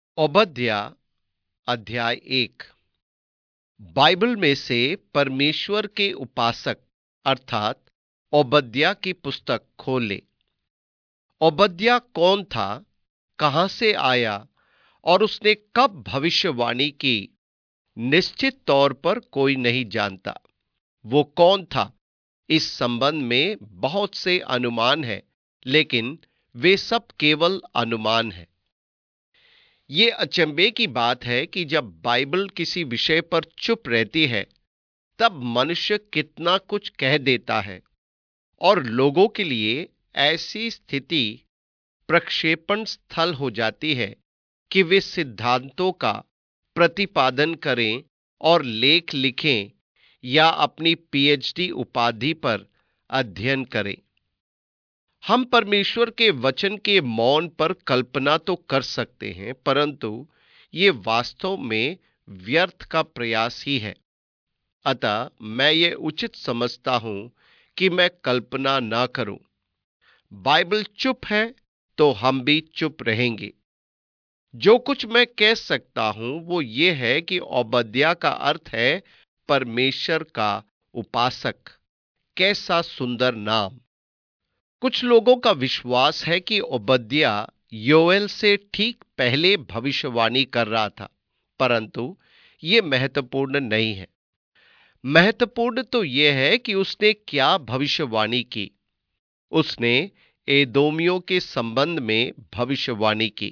ओबद्या अध्याय 1। बाइबल में से परमेश्वर के उपासक अर्थात ओबद्या की पुस्तक खोले। ओबद्या कौन था, कहां से आया और उसने कब भविष्यवाणी की, निश्चित तौर पर कोई नहीं जानता। वो कौन था, इस संबंध में बहुत से अनुमान हैं, लेकिन वे सब केवल अनुमान हैं। ये अचंभे की बात है कि जब बाइबल किसी विषय पर चुप रहती है, तब मनुष्य कितना कुछ कह देता है और लोगों के लिए ऐसी स्थिति प्रक्षेपण स्थल हो जाती है कि वे सिद्धांतों का प्रतिपादन करें और लेख लिखें या अपनी पीएचडी उपाधि पर अध्ययन करें। हम परमेश्वर के वचन के मौन पर कल्पना तो कर सकते हैं, परंतु ये वास्तव में व्यर्थ का प्रयास ही है। अतः मैं ये उचित समझता हूं कि मैं कल्पना ना करूं। बाइबल चुप है तो हम भी चुप रहेंगे। जो कुछ मैं कह सकता हूं वो ये है कि ओबद्या का अर्थ है परमेश्वर का उपासक। कैसा सुंदर नाम! कुछ लोगों का विश्वास है कि ओबद्या योएल से ठीक पहले भविष्यवाणी कर रहा था, परंतु ये महत्वपूर्ण नहीं है। महत्वपूर्ण तो यह है कि उसने क्या भविष्यवाणी की। उसने एदोमियों के संबंध में भविष्यवाणी की।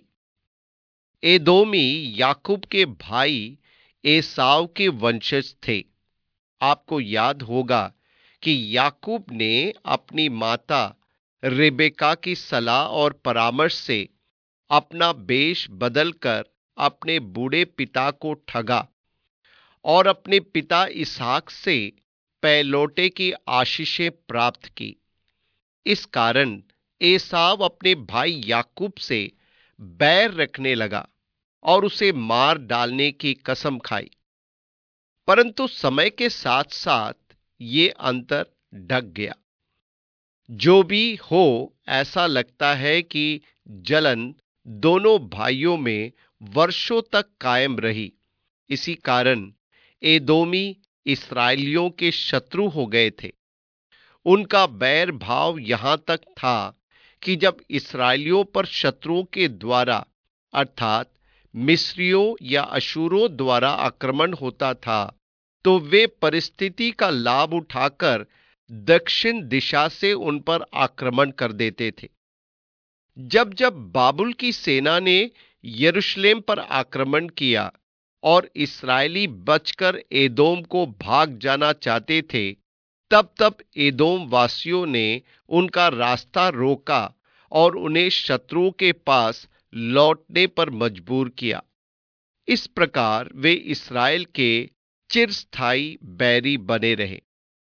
एदोमी याकूब के भाई एसाव के वंशज थे। आपको याद होगा कि याकूब ने अपनी माता रेबेका की सलाह और परामर्श से अपना वेश बदलकर अपने बूढ़े पिता को ठगा और अपने पिता इसहाक से पैलोटे की आशीषें प्राप्त की। इस कारण एसाव अपने भाई याकूब से बैर रखने लगा और उसे मार डालने की कसम खाई। परंतु समय के साथ साथ ये अंतर ढक गया। जो भी हो, ऐसा लगता है कि जलन दोनों भाइयों में वर्षों तक कायम रही। इसी कारण एदोमी इस्राएलियों के शत्रु हो गए थे। उनका बैर भाव यहां तक था कि जब इस्राएलियों पर शत्रुओं के द्वारा अर्थात मिस्रियों या अशूरों द्वारा आक्रमण होता था, तो वे परिस्थिति का लाभ उठाकर दक्षिण दिशा से उन पर आक्रमण कर देते थे। जब जब बाबुल की सेना ने यरूशलेम पर आक्रमण किया और इस्राएली बचकर एदोम को भाग जाना चाहते थे, तब तब एदोम वासियों ने उनका रास्ता रोका और उन्हें शत्रुओं के पास लौटने पर मजबूर किया। इस प्रकार वे इस्राएल के चिरस्थायी बैरी बने रहे।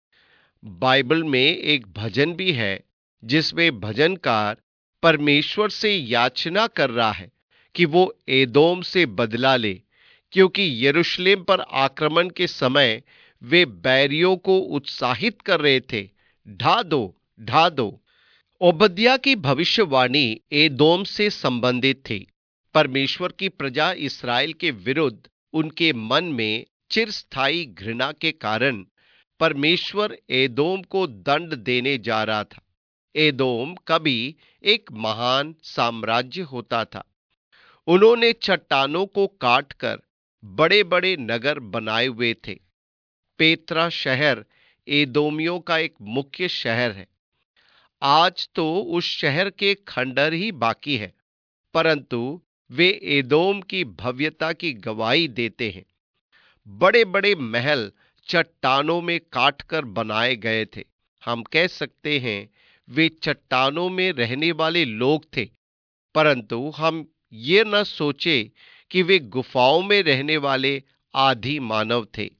बाइबल में एक भजन भी है जिसमें भजनकार परमेश्वर से याचना कर रहा है कि वो एदोम से बदला ले, क्योंकि यरूशलेम पर आक्रमण के समय वे बैरियों को उत्साहित कर रहे थे, ढा दो, ढा दो। ओबद्या की भविष्यवाणी एदोम से संबंधित थी। परमेश्वर की प्रजा इस्राएल के विरुद्ध उनके मन में चिरस्थायी घृणा के कारण परमेश्वर एदोम को दंड देने जा रहा था। एदोम कभी एक महान साम्राज्य होता था। उन्होंने चट्टानों को काटकर बड़े बड़े नगर बनाए हुए थे। पेत्रा शहर एदोमियों का एक मुख्य शहर है। आज तो उस शहर के खंडर ही बाकी है, परंतु वे एदोम की भव्यता की गवाही देते हैं। बड़े बड़े महल चट्टानों में काटकर बनाए गए थे। हम कह सकते हैं वे चट्टानों में रहने वाले लोग थे, परंतु हम ये न सोचे कि वे गुफाओं में रहने वाले आदि मानव थे।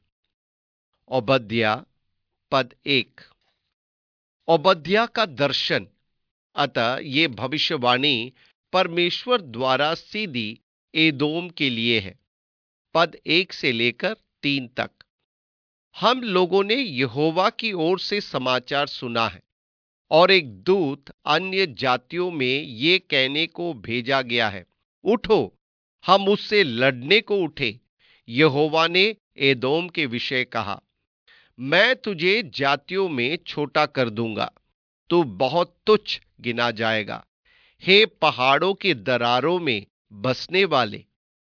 ओबद्या पद 1। ओबद्या का दर्शन। अतः ये भविष्यवाणी परमेश्वर द्वारा सीधी एदोम के लिए है। पद 1 से लेकर 3 तक। हम लोगों ने यहोवा की ओर से समाचार सुना है और एक दूत अन्य जातियों में ये कहने को भेजा गया है, उठो हम उससे लड़ने को उठे। यहोवा ने एदोम के विषय कहा, मैं तुझे जातियों में छोटा कर दूंगा, तू बहुत तुच्छ गिना जाएगा। हे पहाड़ों के दरारों में बसने वाले।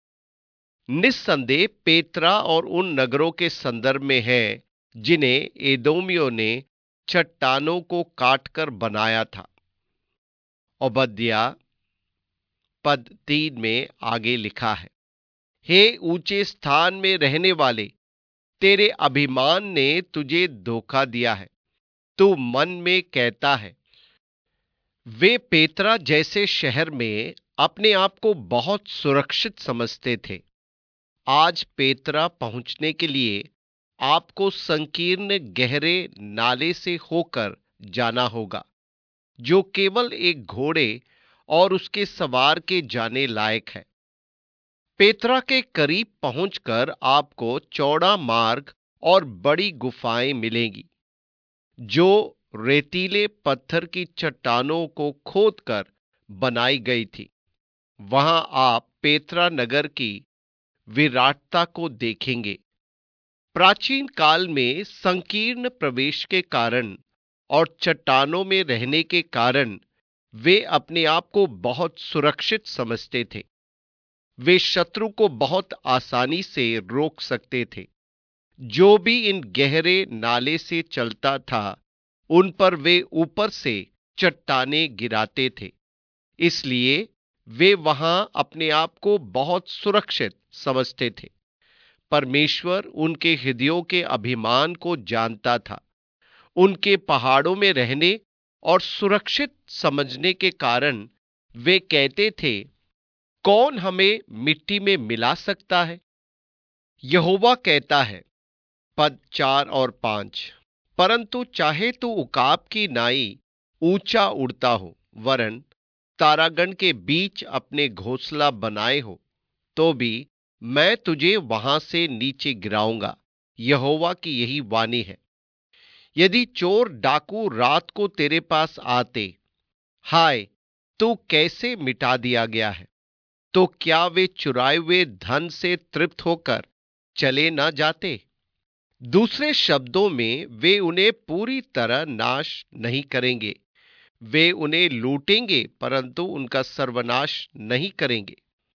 निस्संदेह पेत्रा और उन नगरों के संदर्भ में है जिन्हें एदोमियों ने चट्टानों को काटकर बनाया था। ओबद्याह पद 3 में आगे लिखा है, हे ऊंचे स्थान में रहने वाले, तेरे अभिमान ने तुझे धोखा दिया है। तू मन में कहता है, वे पेत्रा जैसे शहर में अपने आप को बहुत सुरक्षित समझते थे। आज पेत्रा पहुंचने के लिए आपको संकीर्ण गहरे नाले से होकर जाना होगा, जो केवल एक घोड़े और उसके सवार के जाने लायक है। पेत्रा के करीब पहुंचकर आपको चौड़ा मार्ग और बड़ी गुफाएं मिलेंगी, जो रेतीले पत्थर की चट्टानों को खोदकर बनाई गई थी। वहां आप पेत्रा नगर की विराटता को देखेंगे। प्राचीन काल में संकीर्ण प्रवेश के कारण और चट्टानों में रहने के कारण वे अपने आप को बहुत सुरक्षित समझते थे। वे शत्रु को बहुत आसानी से रोक सकते थे। जो भी इन गहरे नाले से चलता था, उन पर वे ऊपर से चट्टानें गिराते थे। इसलिए वे वहां अपने आप को बहुत सुरक्षित समझते थे। परमेश्वर उनके हृदयों के अभिमान को जानता था। उनके पहाड़ों में रहने और सुरक्षित समझने के कारण वे कहते थे, कौन हमें मिट्टी में मिला सकता है? यहोवा कहता है, पद 4 और 5, परंतु चाहे तू उकाब की नाई ऊंचा उड़ता हो, वरन तारागण के बीच अपने घोंसला बनाए हो, तो भी मैं तुझे वहां से नीचे गिराऊंगा। यहोवा की यही वाणी है। यदि चोर डाकू रात को तेरे पास आते, हाय, तू कैसे मिटा दिया गया है, तो क्या वे चुराए हुए धन से तृप्त होकर चले न जाते? दूसरे शब्दों में, वे उन्हें पूरी तरह नाश नहीं करेंगे। वे उन्हें लूटेंगे, परंतु उनका सर्वनाश नहीं करेंगे।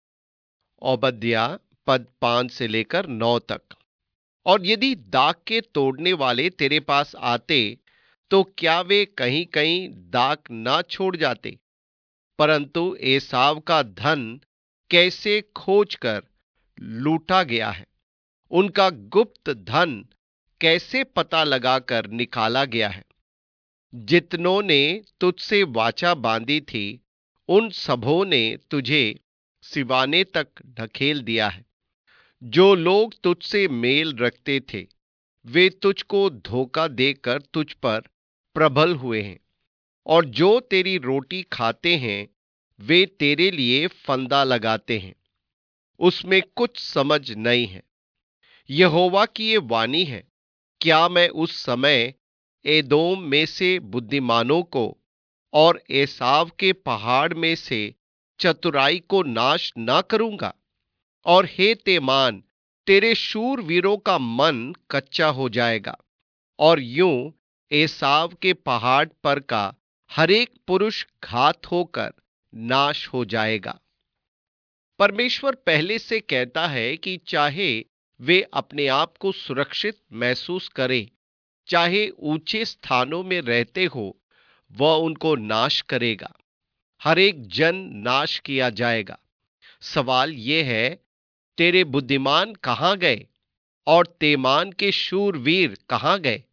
ओबद्याह पद 5 से लेकर 9 तक। और यदि दाख के तोड़ने वाले तेरे पास आते, तो क्या वे कहीं कहीं दाख ना छोड़ जाते? परंतु एसाव का धन कैसे खोजकर लूटा गया है, उनका गुप्त धन कैसे पता लगाकर निकाला गया है। जितनों ने तुझसे वाचा बांधी थी, उन सबों ने तुझे सिवाने तक ढकेल दिया है। जो लोग तुझसे मेल रखते थे, वे तुझको धोखा देकर तुझ पर प्रबल हुए हैं। और जो तेरी रोटी खाते हैं, वे तेरे लिए फंदा लगाते हैं। उसमें कुछ समझ नहीं है। यहोवा की ये वाणी है, क्या मैं उस समय एदोम में से बुद्धिमानों को और एसाव के पहाड़ में से चतुराई को नाश ना करूंगा? और हे तेमान, तेरे शूरवीरों का मन कच्चा हो जाएगा, और यूं एसाव के पहाड़ पर का हरेक पुरुष घात होकर नाश हो जाएगा। परमेश्वर पहले से कहता है कि चाहे वे अपने आप को सुरक्षित महसूस करें, चाहे ऊंचे स्थानों में रहते हो, वह उनको नाश करेगा। हर एक जन नाश किया जाएगा। सवाल यह है, तेरे बुद्धिमान कहां गए और तेमान के शूरवीर कहां गए?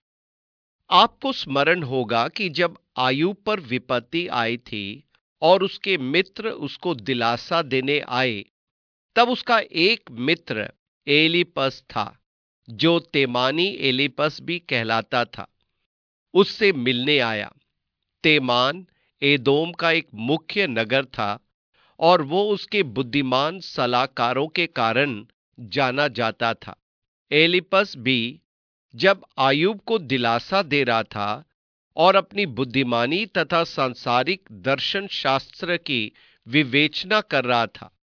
आपको स्मरण होगा कि जब आयूब पर विपत्ति आई थी और उसके मित्र उसको दिलासा देने आए, तब उसका एक मित्र एलीपस था, जो तेमानी एलीपस भी कहलाता था, उससे मिलने आया। तेमान एदोम का एक मुख्य नगर था, और वो उसके बुद्धिमान सलाहकारों के कारण जाना जाता था। एलीपस भी जब आयूब को दिलासा दे रहा था और अपनी बुद्धिमानी तथा सांसारिक दर्शन शास्त्र की विवेचना कर रहा था,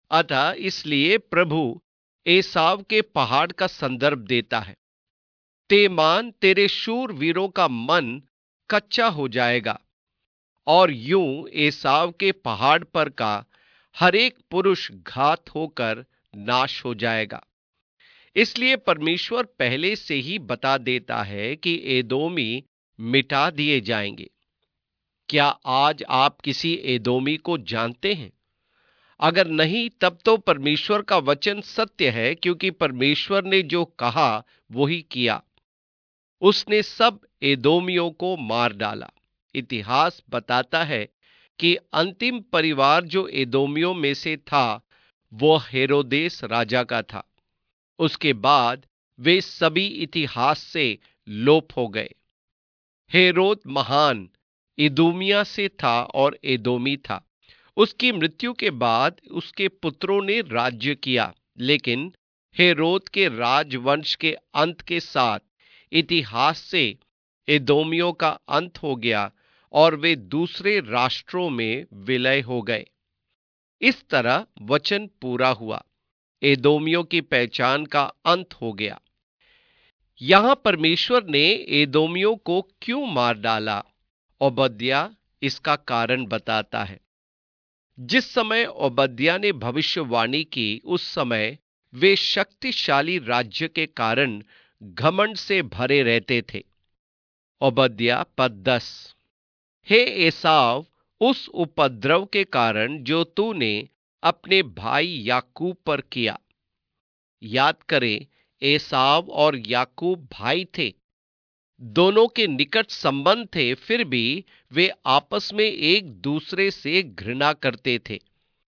अतः इसलिए प्रभु एसाव के पहाड़ का संदर्भ देता है। तेमान, तेरे शूर वीरों का मन कच्चा हो जाएगा और यूं एसाव के पहाड़ पर का हर एक पुरुष घात होकर नाश हो जाएगा। इसलिए परमेश्वर पहले से ही बता देता है कि एदोमी मिटा दिए जाएंगे। क्या आज आप किसी एदोमी को जानते हैं? अगर नहीं, तब तो परमेश्वर का वचन सत्य है, क्योंकि परमेश्वर ने जो कहा वही किया। उसने सब एदोमियों को मार डाला। इतिहास बताता है कि अंतिम परिवार जो एदोमियों में से था वो हेरोदेस राजा का था। उसके बाद वे सभी इतिहास से लोप हो गए। हेरोद महान इदोमिया से था और एदोमी था। उसकी मृत्यु के बाद उसके पुत्रों ने राज्य किया, लेकिन हेरोद के राजवंश के अंत के साथ इतिहास से एदोमियों का अंत हो गया और वे दूसरे राष्ट्रों में विलय हो गए। इस तरह वचन पूरा हुआ, एदोमियों की पहचान का अंत हो गया। यहां परमेश्वर ने एदोमियों को क्यों मार डाला? ओबद्या इसका कारण बताता है। जिस समय ओबद्या ने भविष्यवाणी की, उस समय वे शक्तिशाली राज्य के कारण घमंड से भरे रहते थे। ओबद्या पद 10। हे एसाव, उस उपद्रव के कारण जो तूने अपने भाई याकूब पर किया। याद करें, एसाव और याकूब भाई थे। दोनों के निकट संबंध थे, फिर भी वे आपस में एक दूसरे से घृणा करते थे।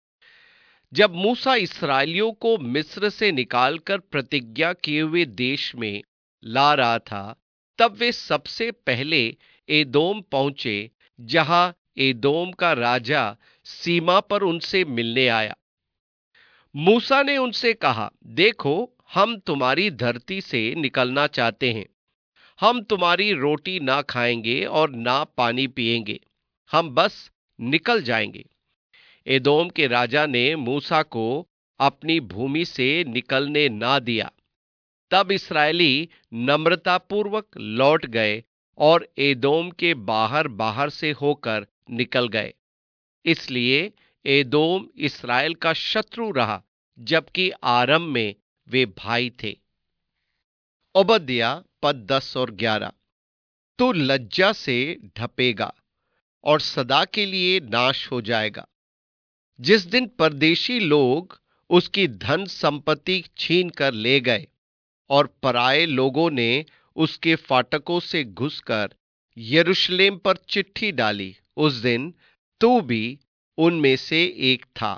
जब मूसा इस्राएलियों को मिस्र से निकालकर प्रतिज्ञा किए हुए देश में ला रहा था, तब वे सबसे पहले एदोम पहुंचे, जहां एदोम का राजा सीमा पर उनसे मिलने आया। मूसा ने उनसे कहा, देखो, हम तुम्हारी धरती से निकलना चाहते हैं। हम तुम्हारी रोटी ना खाएंगे और ना पानी पिएंगे, हम बस निकल जाएंगे। एदोम के राजा ने मूसा को अपनी भूमि से निकलने ना दिया। तब इस्राएली नम्रतापूर्वक लौट गए और एदोम के बाहर बाहर से होकर निकल गए। इसलिए एदोम इस्राएल का शत्रु रहा, जबकि आरंभ में वे भाई थे। ओबद्या पद 10 और 11। तू लज्जा से ढपेगा और सदा के लिए नाश हो जाएगा। जिस दिन परदेशी लोग उसकी धन संपत्ति छीन कर ले गए और पराये लोगों ने उसके फाटकों से घुसकर यरूशलेम पर चिट्ठी डाली, उस दिन तू भी उनमें से एक था।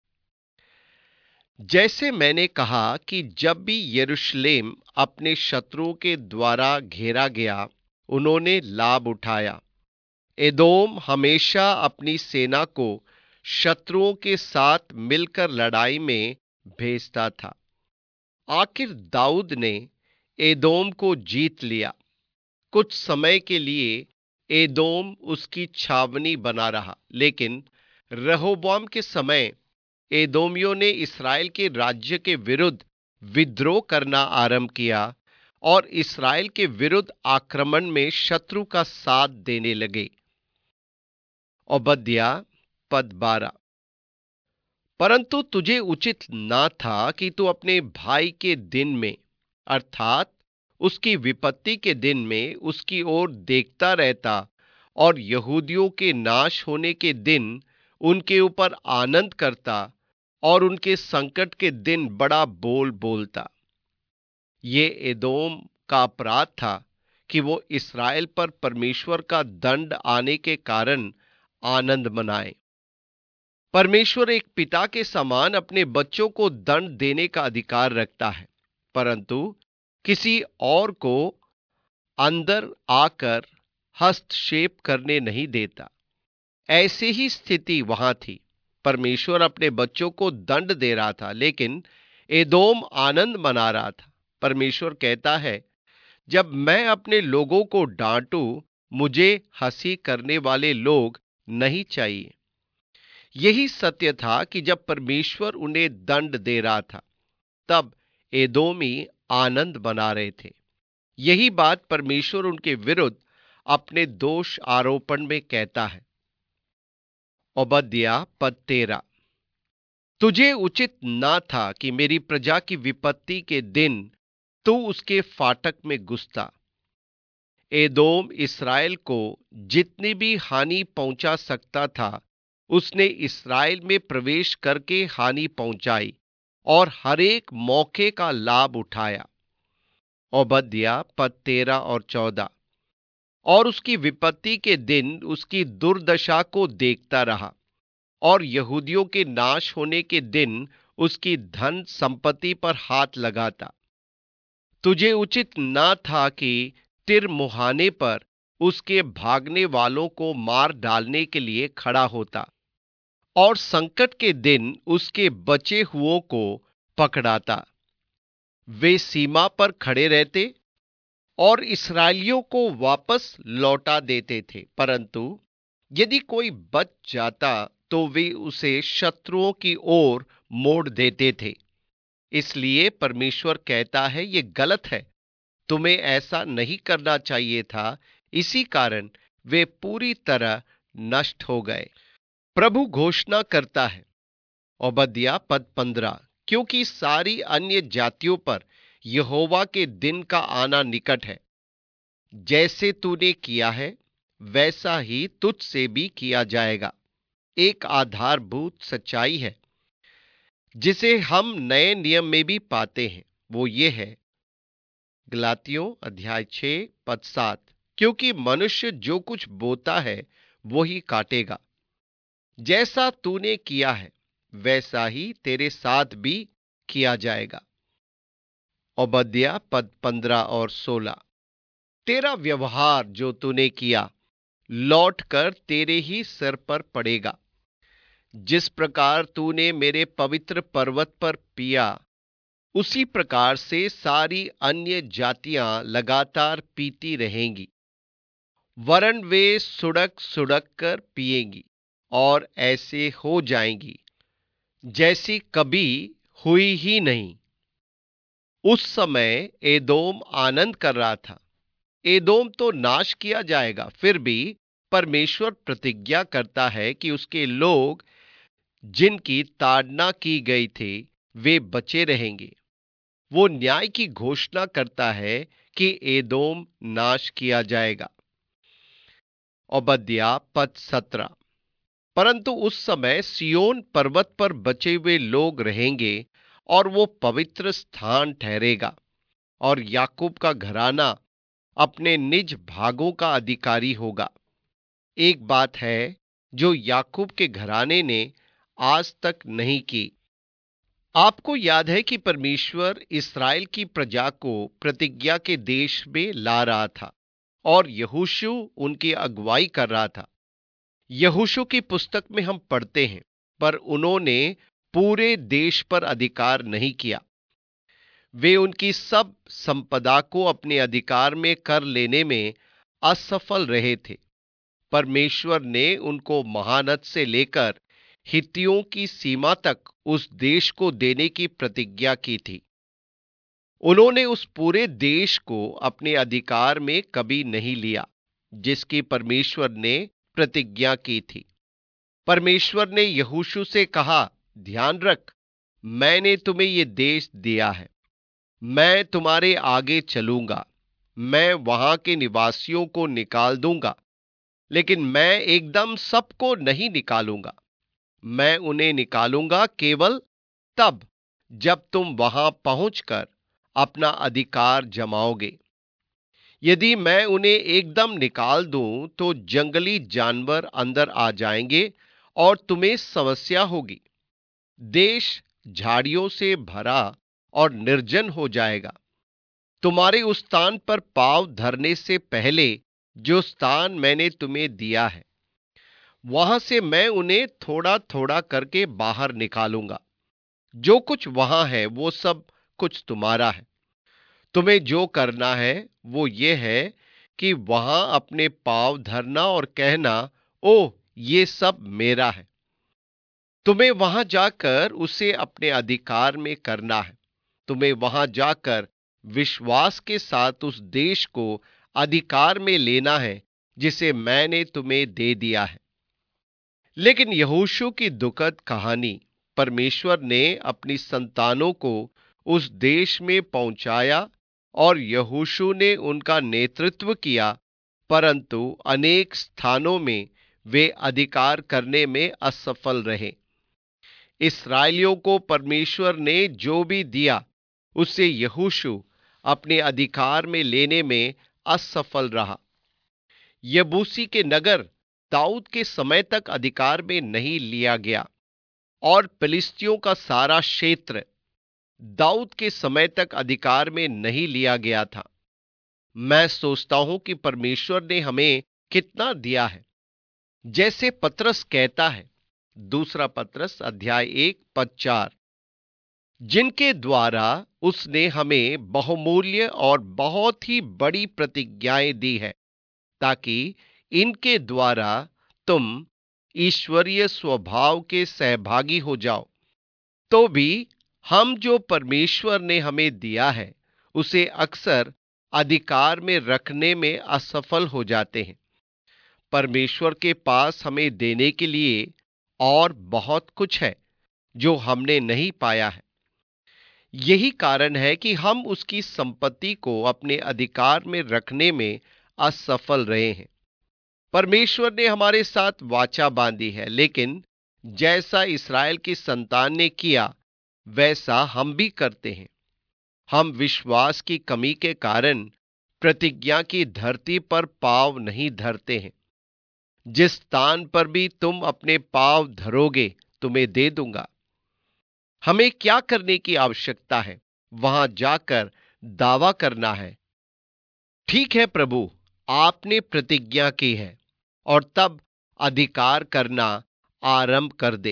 जैसे मैंने कहा कि जब भी यरूशलेम अपने शत्रुओं के द्वारा घेरा गया, उन्होंने लाभ उठाया। एदोम हमेशा अपनी सेना को शत्रुओं के साथ मिलकर लड़ाई में भेजता था। आखिर दाऊद ने एदोम को जीत लिया। कुछ समय के लिए एदोम उसकी छावनी बना रहा, लेकिन रहोबोआम के समय एदोमियों ने इस्राएल के राज्य के विरुद्ध विद्रोह करना आरंभ किया और इस्राएल के विरुद्ध आक्रमण में शत्रु का साथ देने लगे। ओबद्या पद 12। परंतु तुझे उचित ना था कि तू अपने भाई के दिन में, अर्थात उसकी विपत्ति के दिन में, उसकी ओर देखता रहता और यहूदियों के नाश होने के दिन उनके ऊपर आनंद करता और उनके संकट के दिन बड़ा बोल बोलता। ये एदोम का अपराध था कि वो इस्राएल पर परमेश्वर का दंड आने के कारण आनंद मनाए। परमेश्वर एक पिता के समान अपने बच्चों को दंड देने का अधिकार रखता है, परंतु किसी और को अंदर आकर हस्तक्षेप करने नहीं देता। ऐसी ही स्थिति वहां थी। परमेश्वर अपने बच्चों को दंड दे रहा था, लेकिन एदोम आनंद मना रहा था। परमेश्वर कहता है, जब मैं अपने लोगों को डांटूं, मुझे हंसी करने वाले लोग नहीं चाहिए। यही सत्य था कि जब परमेश्वर उन्हें दंड दे रहा था, तब एदोमी आनंद मना रहे थे। यही बात परमेश्वर उनके विरुद्ध अपने दोष आरोपण में कहता है। ओबद्याह पद 13। तुझे उचित ना था कि मेरी प्रजा की विपत्ति के दिन तू उसके फाटक में घुसता। एदोम इसराइल को जितनी भी हानि पहुंचा सकता था, उसने इसराइल में प्रवेश करके हानि पहुंचाई और हर एक मौके का लाभ उठाया। ओबद्याह पद 13 और 14। और उसकी विपत्ति के दिन उसकी दुर्दशा को देखता रहा, और यहूदियों के नाश होने के दिन उसकी धन संपत्ति पर हाथ लगाता। तुझे उचित ना था कि तिर मुहाने पर उसके भागने वालों को मार डालने के लिए खड़ा होता, और संकट के दिन उसके बचे हुओं को पकड़ाता। वे सीमा पर खड़े रहते और इसराइलियों को वापस लौटा देते थे, परंतु यदि कोई बच जाता तो वे उसे शत्रुओं की ओर मोड़ देते थे। इसलिए परमेश्वर कहता है, ये गलत है, तुम्हें ऐसा नहीं करना चाहिए था। इसी कारण वे पूरी तरह नष्ट हो गए। प्रभु घोषणा करता है, ओबद्याह पद 15, क्योंकि सारी अन्य जातियों पर यहोवा के दिन का आना निकट है। जैसे तूने किया है वैसा ही तुझ से भी किया जाएगा। एक आधारभूत सच्चाई है जिसे हम नए नियम में भी पाते हैं। वो ये है, गलातियों अध्याय 6 पद 7, क्योंकि मनुष्य जो कुछ बोता है वो ही काटेगा। जैसा तूने किया है वैसा ही तेरे साथ भी किया जाएगा। ओबद्याह पद 15 और 16। तेरा व्यवहार जो तूने किया लौट कर तेरे ही सिर पर पड़ेगा। जिस प्रकार तूने मेरे पवित्र पर्वत पर पिया, उसी प्रकार से सारी अन्य जातियां लगातार पीती रहेंगी, वरन वे सुड़क सुड़क कर पिएंगी और ऐसे हो जाएंगी जैसी कभी हुई ही नहीं। उस समय एदोम आनंद कर रहा था। एदोम तो नाश किया जाएगा, फिर भी परमेश्वर प्रतिज्ञा करता है कि उसके लोग जिनकी ताड़ना की गई थी वे बचे रहेंगे। वो न्याय की घोषणा करता है कि एदोम नाश किया जाएगा। ओबद्याह पद 17। परंतु उस समय सिय्योन पर्वत पर बचे हुए लोग रहेंगे और वो पवित्र स्थान ठहरेगा, और याकूब का घराना अपने निज भागों का अधिकारी होगा। एक बात है जो याकूब के घराने ने आज तक नहीं की। आपको याद है कि परमेश्वर इसराइल की प्रजा को प्रतिज्ञा के देश में ला रहा था और यहोशू उनकी अगुवाई कर रहा था। यहोशू की पुस्तक में हम पढ़ते हैं, पर उन्होंने पूरे देश पर अधिकार नहीं किया। वे उनकी सब संपदा को अपने अधिकार में कर लेने में असफल रहे थे। परमेश्वर ने उनको महानद से लेकर हित्तियों की सीमा तक उस देश को देने की प्रतिज्ञा की थी। उन्होंने उस पूरे देश को अपने अधिकार में कभी नहीं लिया जिसकी परमेश्वर ने प्रतिज्ञा की थी। परमेश्वर ने यहोशू से कहा, ध्यान रख, मैंने तुम्हें यह देश दिया है, मैं तुम्हारे आगे चलूंगा, मैं वहां के निवासियों को निकाल दूंगा, लेकिन मैं एकदम सबको नहीं निकालूंगा। मैं उन्हें निकालूंगा केवल तब जब तुम वहां पहुंचकर अपना अधिकार जमाओगे। यदि मैं उन्हें एकदम निकाल दूं तो जंगली जानवर अंदर आ जाएंगे और तुम्हें समस्या होगी। देश झाड़ियों से भरा और निर्जन हो जाएगा। तुम्हारे उस स्थान पर पांव धरने से पहले जो स्थान मैंने तुम्हें दिया है, वहां से मैं उन्हें थोड़ा थोड़ा करके बाहर निकालूंगा। जो कुछ वहां है वो सब कुछ तुम्हारा है। तुम्हें जो करना है वो ये है कि वहां अपने पांव धरना और कहना, ओह, ये सब मेरा है। तुम्हें वहां जाकर उसे अपने अधिकार में करना है। तुम्हें वहां जाकर विश्वास के साथ उस देश को अधिकार में लेना है जिसे मैंने तुम्हें दे दिया है। लेकिन यहोशू की दुखद कहानी, परमेश्वर ने अपनी संतानों को उस देश में पहुंचाया और यहोशू ने उनका नेतृत्व किया, परंतु अनेक स्थानों में वे अधिकार करने में असफल रहे। इस्राएलियों को परमेश्वर ने जो भी दिया उससे यहोशू अपने अधिकार में लेने में असफल रहा। यबूसी के नगर दाऊद के समय तक अधिकार में नहीं लिया गया और फिलिस्तियों का सारा क्षेत्र दाऊद के समय तक अधिकार में नहीं लिया गया था। मैं सोचता हूं कि परमेश्वर ने हमें कितना दिया है। जैसे पतरस कहता है, दूसरा पतरस अध्याय 1 पद 4, जिनके द्वारा उसने हमें बहुमूल्य और बहुत ही बड़ी प्रतिज्ञाएं दी है, ताकि इनके द्वारा तुम ईश्वरीय स्वभाव के सहभागी हो जाओ। तो भी हम जो परमेश्वर ने हमें दिया है उसे अक्सर अधिकार में रखने में असफल हो जाते हैं। परमेश्वर के पास हमें देने के लिए और बहुत कुछ है जो हमने नहीं पाया है। यही कारण है कि हम उसकी संपत्ति को अपने अधिकार में रखने में असफल रहे हैं। परमेश्वर ने हमारे साथ वाचा बांधी है, लेकिन जैसा इस्राएल की संतान ने किया वैसा हम भी करते हैं। हम विश्वास की कमी के कारण प्रतिज्ञा की धरती पर पांव नहीं धरते हैं। जिस स्थान पर भी तुम अपने पांव धरोगे तुम्हें दे दूंगा। हमें क्या करने की आवश्यकता है? वहां जाकर दावा करना है, ठीक है प्रभु, आपने प्रतिज्ञा की है, और तब अधिकार करना आरंभ कर दे।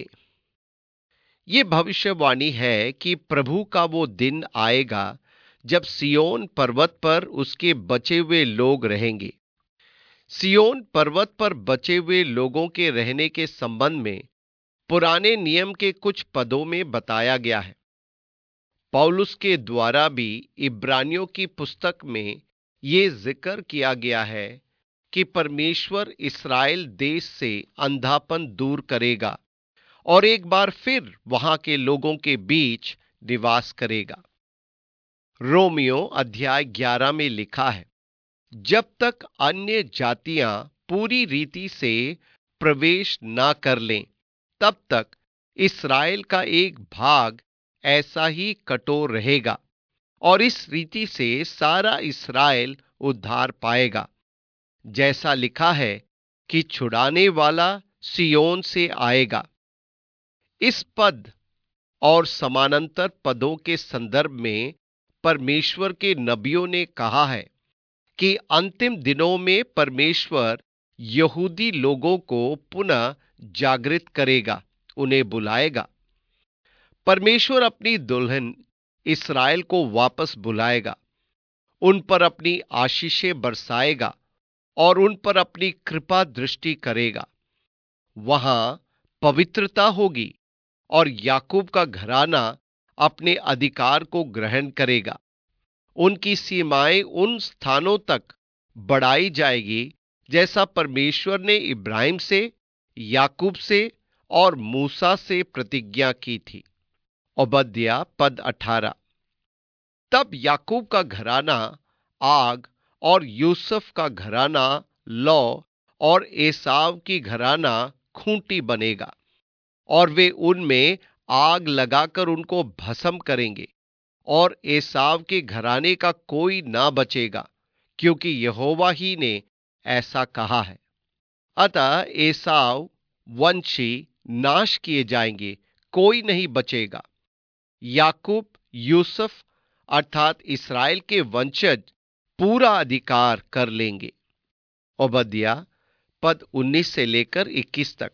ये भविष्यवाणी है कि प्रभु का वो दिन आएगा जब सियोन पर्वत पर उसके बचे हुए लोग रहेंगे। सियोन पर्वत पर बचे हुए लोगों के रहने के संबंध में पुराने नियम के कुछ पदों में बताया गया है। पौलुस के द्वारा भी इब्रानियों की पुस्तक में ये जिक्र किया गया है कि परमेश्वर इस्राएल देश से अंधापन दूर करेगा और एक बार फिर वहां के लोगों के बीच निवास करेगा। रोमियो अध्याय 11 में लिखा है, जब तक अन्य जातियां पूरी रीति से प्रवेश ना कर लें, तब तक इस्राएल का एक भाग ऐसा ही कठोर रहेगा और इस रीति से सारा इस्राएल उद्धार पाएगा। जैसा लिखा है कि छुड़ाने वाला सियोन से आएगा। इस पद और समानांतर पदों के संदर्भ में परमेश्वर के नबियों ने कहा है कि अंतिम दिनों में परमेश्वर यहूदी लोगों को पुनः जागृत करेगा, उन्हें बुलाएगा। परमेश्वर अपनी दुल्हन इस्राएल को वापस बुलाएगा, उन पर अपनी आशीषें बरसाएगा और उन पर अपनी कृपा दृष्टि करेगा। वहां पवित्रता होगी और याकूब का घराना अपने अधिकार को ग्रहण करेगा। उनकी सीमाएं उन स्थानों तक बढ़ाई जाएगी जैसा परमेश्वर ने इब्राहिम से, याकूब से और मूसा से प्रतिज्ञा की थी। ओबद्या पद 18, तब याकूब का घराना आग और यूसुफ का घराना लौ और एसाव की घराना खूंटी बनेगा, और वे उनमें आग लगाकर उनको भस्म करेंगे और एसाव के घराने का कोई ना बचेगा, क्योंकि यहोवा ही ने ऐसा कहा है। अतः एसाव वंशी नाश किए जाएंगे, कोई नहीं बचेगा। याकूब, यूसुफ अर्थात इस्राएल के वंशज पूरा अधिकार कर लेंगे। ओबद्या पद 19 से लेकर 21 तक,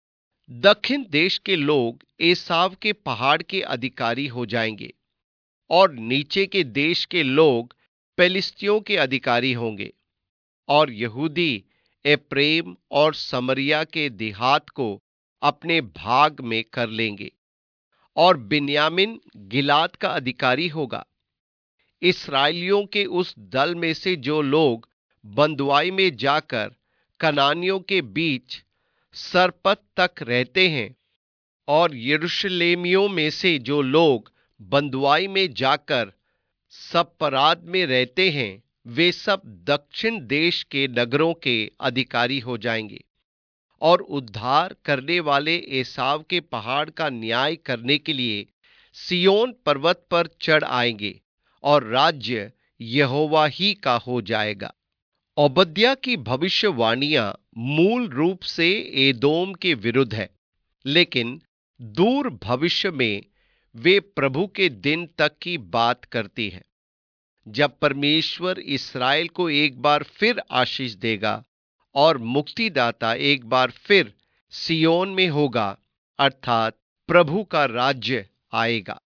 दक्षिण देश के लोग एसाव के पहाड़ के अधिकारी हो जाएंगे और नीचे के देश के लोग पेलिस्तियों के अधिकारी होंगे, और यहूदी एप्रेम और समरिया के देहात को अपने भाग में कर लेंगे और बिन्यामिन गिलाद का अधिकारी होगा। इस्राएलियों के उस दल में से जो लोग बंधुआई में जाकर कनानियों के बीच सरपत तक रहते हैं और यरूशलेमियों में से जो लोग बंधुआई में जाकर सपराद में रहते हैं, वे सब दक्षिण देश के नगरों के अधिकारी हो जाएंगे और उद्धार करने वाले एसाव के पहाड़ का न्याय करने के लिए सिय्योन पर्वत पर चढ़ आएंगे और राज्य यहोवा ही का हो जाएगा। ओबद्या की भविष्यवाणियां मूल रूप से एदोम के विरुद्ध है, लेकिन दूर भविष्य में वे प्रभु के दिन तक की बात करती है, जब परमेश्वर इस्राएल को एक बार फिर आशीष देगा और मुक्तिदाता एक बार फिर सियोन में होगा, अर्थात प्रभु का राज्य आएगा।